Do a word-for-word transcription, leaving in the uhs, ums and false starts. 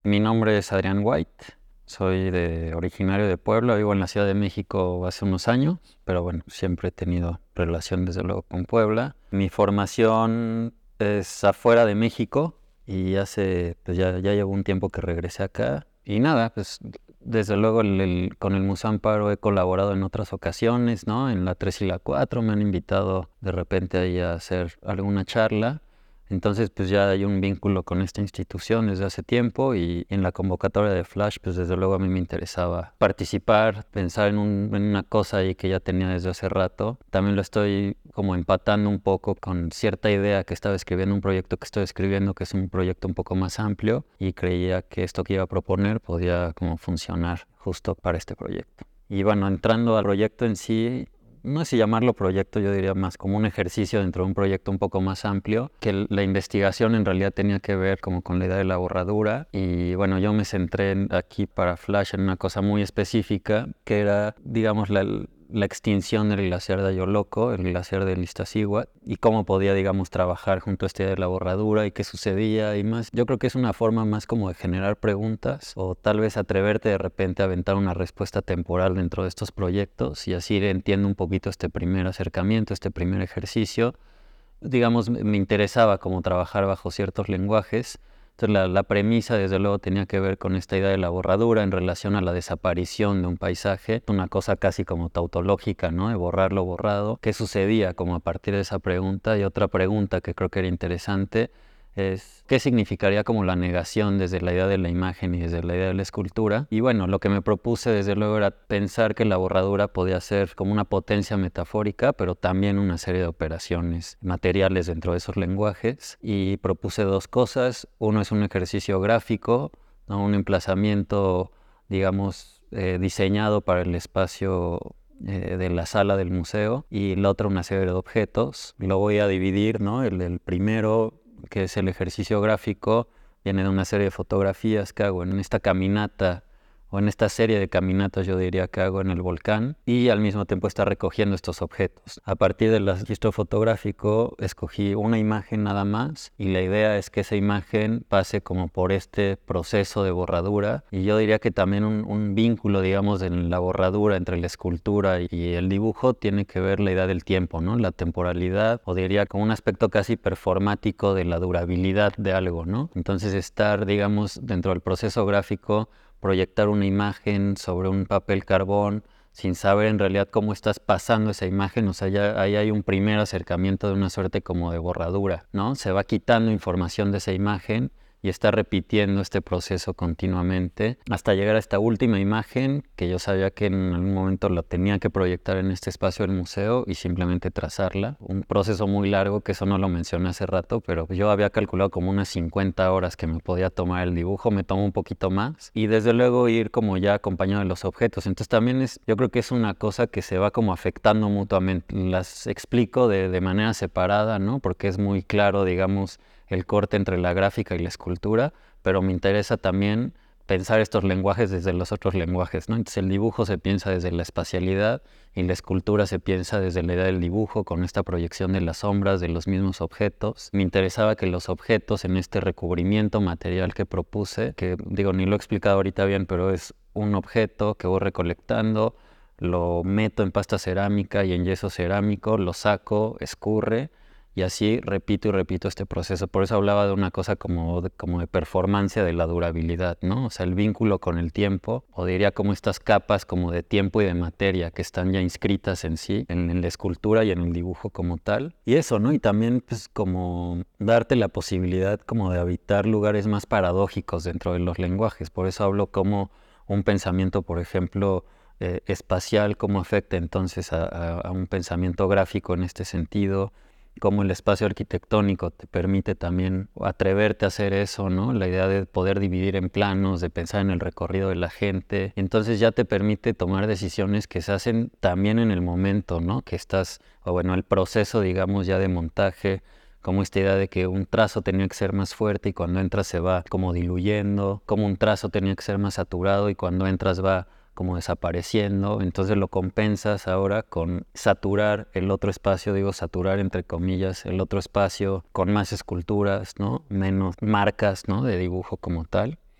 Mi nombre es Adrián White, soy de, originario de Puebla, vivo en la Ciudad de México hace unos años, pero bueno, siempre he tenido relación desde luego con Puebla. Mi formación es afuera de México y hace, pues ya, ya llevo un tiempo que regresé acá. Y nada, pues desde luego el- el- con el Museo Amparo he colaborado en otras ocasiones, ¿no? En la tres y la cuatro me han invitado de repente ahí a hacer alguna charla. Entonces, pues ya hay un vínculo con esta institución desde hace tiempo y en la convocatoria de Flash, pues desde luego a mí me interesaba participar, pensar en, un- en una cosa ahí que ya tenía desde hace rato. También lo estoy como empatando un poco con cierta idea que estaba escribiendo, un proyecto que estoy escribiendo, que es un proyecto un poco más amplio y creía que esto que iba a proponer podía como funcionar justo para este proyecto. Y bueno, entrando al proyecto en sí, no sé si llamarlo proyecto, yo diría más como un ejercicio dentro de un proyecto un poco más amplio, que la investigación en realidad tenía que ver como con la idea de la borradura y bueno, yo me centré en- aquí para Flash en una cosa muy específica que era, digamos, la, la extinción del glaciar de Ayoloco, el glaciar del Iztaccíhuatl, y cómo podía, digamos, trabajar junto a esta idea de la borradura y qué sucedía y más. Yo creo que es una forma más como de generar preguntas o tal vez atreverte de repente a aventar una respuesta temporal dentro de estos proyectos y así entiendo un poquito este primer acercamiento, este primer ejercicio. Digamos, me me interesaba como trabajar bajo ciertos lenguajes. Entonces la, la premisa desde luego tenía que ver con esta idea de la borradura en relación a la desaparición de un paisaje, una cosa casi como tautológica, ¿no? De borrar lo borrado. ¿Qué sucedía como a partir de esa pregunta? Y otra pregunta que creo que era interesante es qué significaría como la negación desde la idea de la imagen y desde la idea de la escultura. Y bueno, lo que me propuse desde luego era pensar que la borradura podía ser como una potencia metafórica, pero también una serie de operaciones materiales dentro de esos lenguajes. Y propuse dos cosas. Uno es un ejercicio gráfico, ¿no? Un emplazamiento, digamos, eh, diseñado para el espacio eh, de la sala del museo y la otra una serie de objetos. Lo voy a dividir, ¿no? El, el primero, que es el ejercicio gráfico, viene de una serie de fotografías que hago en esta caminata o en esta serie de caminatas, yo diría, que hago en el volcán, y al mismo tiempo está recogiendo estos objetos. A partir del registro fotográfico escogí una imagen nada más y la idea es que esa imagen pase como por este proceso de borradura, y yo diría que también un, un vínculo, digamos, en la borradura entre la escultura y el dibujo tiene que ver la idea del tiempo, ¿no? La temporalidad, o diría como un aspecto casi performático de la durabilidad de algo, ¿no? Entonces estar, digamos, dentro del proceso gráfico, proyectar una imagen sobre un papel carbón sin saber en realidad cómo estás pasando esa imagen, o sea, ya ahí hay un primer acercamiento de una suerte como de borradura, ¿no? Se va quitando información de esa imagen y está repitiendo este proceso continuamente hasta llegar a esta última imagen que yo sabía que en algún momento la tenía que proyectar en este espacio del museo y simplemente trazarla. Un proceso muy largo que eso no lo mencioné hace rato, pero yo había calculado como unas cincuenta horas que me podía tomar el dibujo, me tomó un poquito más y desde luego ir como ya acompañado de los objetos. Entonces también es, yo creo que es una cosa que se va como afectando mutuamente. Las explico de, de manera separada, ¿no? Porque es muy claro, digamos, el corte entre la gráfica y la escultura, pero me interesa también pensar estos lenguajes desde los otros lenguajes, ¿no? Entonces el dibujo se piensa desde la espacialidad y la escultura se piensa desde la idea del dibujo con esta proyección de las sombras de los mismos objetos. Me interesaba que los objetos en este recubrimiento material que propuse, que digo, ni lo he explicado ahorita bien, pero es un objeto que voy recolectando, lo meto en pasta cerámica y en yeso cerámico, lo saco, escurre, y así repito y repito este proceso. Por eso hablaba de una cosa como de, como de performance de la durabilidad, ¿no? O sea, el vínculo con el tiempo, o diría como estas capas como de tiempo y de materia que están ya inscritas en sí, en, en la escultura y en el dibujo como tal. Y eso, ¿no? Y también pues como darte la posibilidad como de habitar lugares más paradójicos dentro de los lenguajes. Por eso hablo como un pensamiento, por ejemplo, eh, espacial, cómo afecta entonces a, a, a un pensamiento gráfico en este sentido, cómo el espacio arquitectónico te permite también atreverte a hacer eso, ¿no? La idea de poder dividir en planos, de pensar en el recorrido de la gente. Entonces ya te permite tomar decisiones que se hacen también en el momento, ¿no? Que estás, o bueno, el proceso, digamos, ya de montaje, como esta idea de que un trazo tenía que ser más fuerte y cuando entras se va como diluyendo, como un trazo tenía que ser más saturado y cuando entras va como desapareciendo, entonces lo compensas ahora con saturar el otro espacio, digo saturar entre comillas el otro espacio con más esculturas, ¿no? Menos marcas, ¿no? De dibujo como tal.